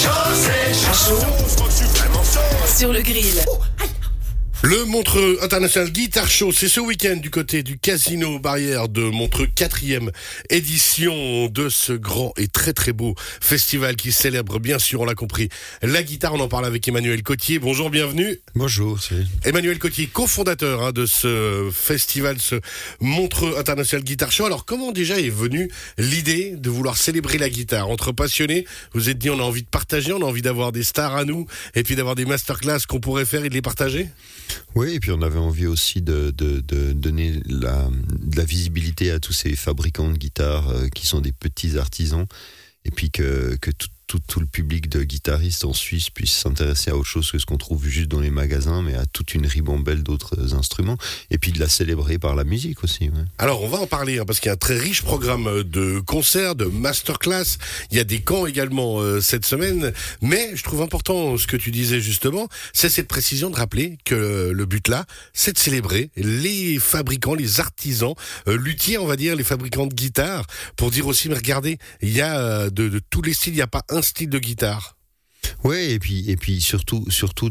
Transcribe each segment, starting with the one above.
Sur le grill. Le Montreux International Guitar Show, c'est ce week-end du côté du Casino Barrière de Montreux, 4e édition de ce grand et très très beau festival qui célèbre, bien sûr, on l'a compris, la guitare. On en parle avec Emmanuel Cotier. Bonjour, bienvenue. Bonjour, c'est Emmanuel Cotier, cofondateur de ce festival, ce Montreux International Guitar Show. Alors, comment déjà est venue l'idée de vouloir célébrer la guitare? Entre passionnés, vous vous êtes dit, on a envie de partager, on a envie d'avoir des stars à nous, et puis d'avoir des masterclass qu'on pourrait faire et de les partager? Oui, et puis on avait envie aussi de donner de la visibilité à tous ces fabricants de guitares qui sont des petits artisans, et puis que tout le public de guitaristes en Suisse puisse s'intéresser à autre chose que ce qu'on trouve juste dans les magasins, mais à toute une ribambelle d'autres instruments, et puis de la célébrer par la musique aussi. Ouais. Alors on va en parler, parce qu'il y a un très riche programme de concerts, de masterclass, il y a des camps également cette semaine, mais je trouve important ce que tu disais justement, c'est cette précision de rappeler que le but là, c'est de célébrer les fabricants, les artisans, luthiers on va dire, les fabricants de guitares, pour dire aussi, mais regardez, il y a de tous les styles, il n'y a pas un style de guitare. Ouais, et puis surtout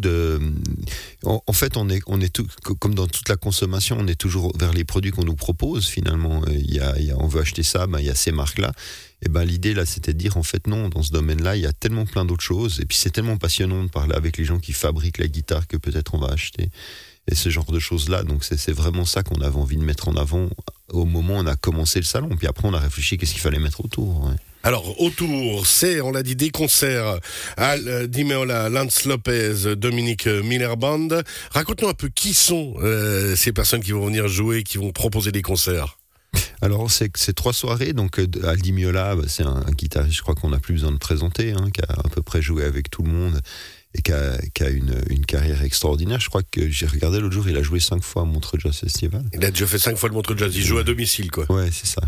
en fait on est tout, comme dans toute la consommation, on est toujours vers les produits qu'on nous propose finalement. On veut acheter ça, il y a ces marques là. Et l'idée là, c'était de dire en fait non, dans ce domaine-là, il y a tellement plein d'autres choses, et puis c'est tellement passionnant de parler avec les gens qui fabriquent la guitare que peut-être on va acheter, et ce genre de choses-là. Donc c'est vraiment ça qu'on avait envie de mettre en avant au moment où on a commencé le salon. Puis après on a réfléchi qu'est-ce qu'il fallait mettre autour. Ouais. Alors, autour, c'est, on l'a dit, des concerts à Dimeola, Lance Lopez, Dominique Miller Band. Raconte-nous un peu qui sont ces personnes qui vont venir jouer, qui vont proposer des concerts. Alors, c'est 3 soirées. Donc, Aldi Meola, c'est un guitariste, je crois qu'on n'a plus besoin de présenter, qui a à peu près joué avec tout le monde et qui a une carrière extraordinaire. Je crois que j'ai regardé l'autre jour, il a joué 5 fois à Montreux Jazz Festival. Il a déjà fait 5 fois le Montreux Jazz, il joue à domicile, quoi. Ouais, c'est ça.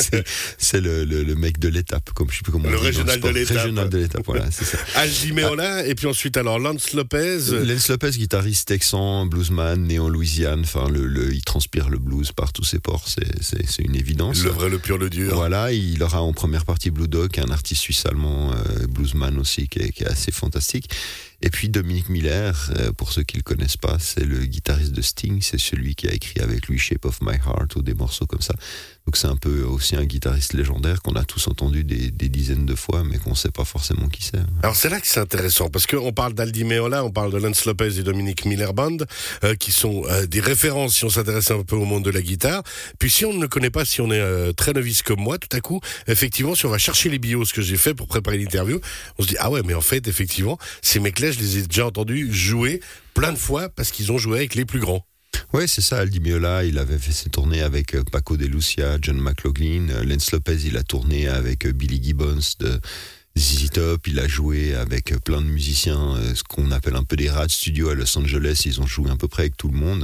c'est le mec de l'étape, comme je sais plus comment on dit. Le régional de l'étape. Régional de l'étape, voilà, c'est ça. Aldi Meola, et puis ensuite, alors, Lance Lopez. Lance Lopez, guitariste texan, bluesman, né en Louisiane, il transpire le blues par tous ses pores, c'est une évidence. Le vrai, le pur, le dur. Voilà, il aura en première partie Blue Dog, un artiste suisse-allemand, bluesman aussi, qui est assez fantastique. Et puis Dominique Miller, pour ceux qui le connaissent pas, c'est le guitariste de Sting, c'est celui qui a écrit avec lui Shape of My Heart ou des morceaux comme ça. Donc c'est un peu aussi un guitariste légendaire qu'on a tous entendu des dizaines de fois, mais qu'on sait pas forcément qui c'est. Alors c'est là que c'est intéressant, parce qu'on parle d'Aldi Meola, on parle de Lance Lopez et Dominique Miller Band, qui sont des références si on s'intéresse un peu au monde de la guitare. Puis si on ne connaît pas, si on est très novice comme moi, tout à coup, effectivement, si on va chercher les bios, ce que j'ai fait pour préparer l'interview, on se dit, ah ouais, mais en fait, effectivement, ces mecs-là, je les ai déjà entendus jouer plein de fois parce qu'ils ont joué avec les plus grands. Ouais, c'est ça, Aldi Meola, il avait fait ses tournées avec Paco de Lucia, John McLaughlin. Lance Lopez, il a tourné avec Billy Gibbons de ZZ Top, il a joué avec plein de musiciens, ce qu'on appelle un peu des rad studios à Los Angeles. Ils ont joué à peu près avec tout le monde,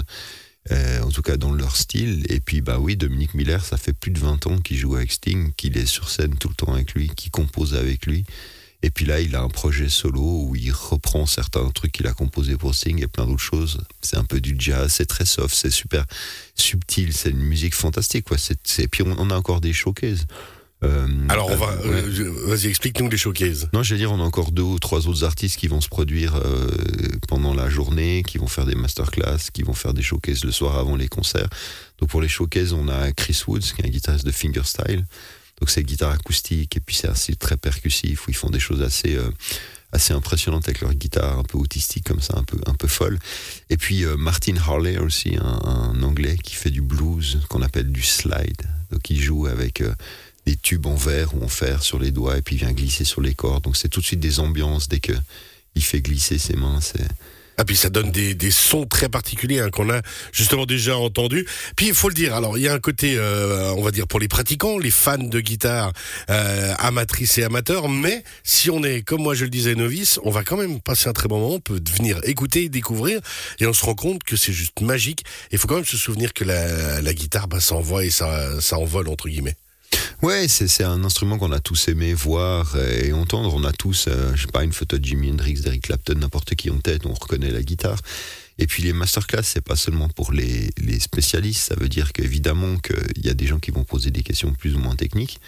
en tout cas dans leur style. Et puis oui, Dominique Miller, ça fait plus de 20 ans qu'il joue avec Sting, qu'il est sur scène tout le temps avec lui, qu'il compose avec lui. Et puis là, il a un projet solo où il reprend certains trucs qu'il a composés pour Sting et plein d'autres choses. C'est un peu du jazz, c'est très soft, c'est super subtil, c'est une musique fantastique, quoi. Et puis on a encore des showcases. Alors vas-y, explique-nous les showcases. Non, je veux dire, on a encore 2 ou 3 autres artistes qui vont se produire pendant la journée, qui vont faire des masterclass, qui vont faire des showcases le soir avant les concerts. Donc pour les showcases, on a Chris Woods, qui est un guitariste de fingerstyle. Donc c'est guitare acoustique, et puis c'est un style très percussif où ils font des choses assez impressionnantes avec leur guitare un peu autistique comme ça, un peu folle. Et puis Martin Harley aussi, un Anglais qui fait du blues qu'on appelle du slide. Donc il joue avec des tubes en verre ou en fer sur les doigts, et puis il vient glisser sur les cordes. Donc c'est tout de suite des ambiances dès que il fait glisser ses mains. Ah, puis ça donne des sons très particuliers qu'on a justement déjà entendus. Puis il faut le dire, alors il y a un côté, on va dire, pour les pratiquants, les fans de guitare, amatrices et amateurs, mais si on est, comme moi je le disais, novice, on va quand même passer un très bon moment, on peut venir écouter, découvrir, et on se rend compte que c'est juste magique. Il faut quand même se souvenir que la guitare, ça envoie et ça envole, entre guillemets. Ouais, c'est un instrument qu'on a tous aimé voir et entendre. On a tous, je sais pas, une photo de Jimi Hendrix, d'Eric Clapton, n'importe qui en tête, on reconnaît la guitare. Et puis les masterclass, c'est pas seulement pour les spécialistes, ça veut dire qu'évidemment qu'il y a des gens qui vont poser des questions plus ou moins techniques,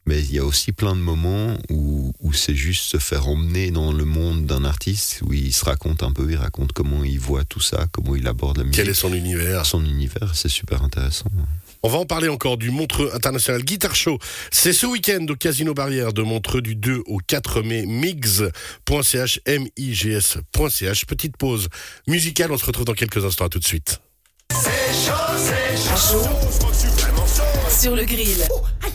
Mais il y a aussi plein de moments où c'est juste se faire emmener dans le monde d'un artiste, où il se raconte un peu, il raconte comment il voit tout ça, comment il aborde la musique. Quel est son univers? Son univers, c'est super intéressant. On va en parler encore du Montreux International Guitar Show. C'est ce week-end au Casino Barrière de Montreux du 2 au 4 mai. Migs.ch, migs.ch. Petite pause musicale, on se retrouve dans quelques instants. À tout de suite. C'est chaud, sur le grill.